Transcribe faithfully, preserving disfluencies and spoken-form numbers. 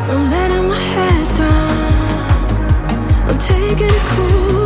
I'm letting my head down. I'm taking it cool.